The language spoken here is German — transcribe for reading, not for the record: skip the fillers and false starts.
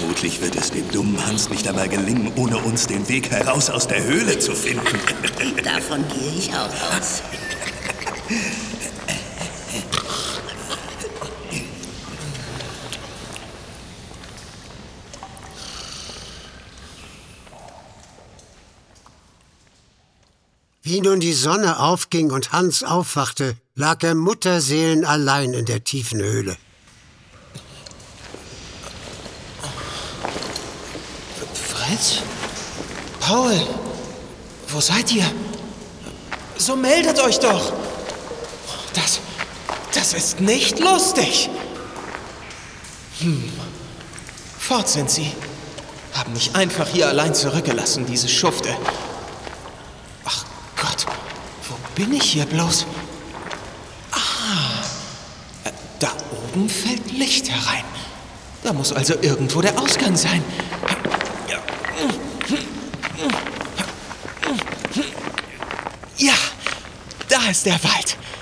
Vermutlich wird es dem dummen Hans nicht einmal gelingen, ohne uns den Weg heraus aus der Höhle zu finden. Davon gehe ich auch aus. Wie nun die Sonne aufging und Hans aufwachte, lag er mutterseelenallein in der tiefen Höhle. Fritz? Paul? Wo seid ihr? So meldet euch doch! Das ist nicht lustig! Fort sind sie. Haben mich einfach hier allein zurückgelassen, diese Schufte. Ach Gott, wo bin ich hier bloß? Da oben fällt Licht herein. Da muss also irgendwo der Ausgang sein. Ja, da ist der Wald.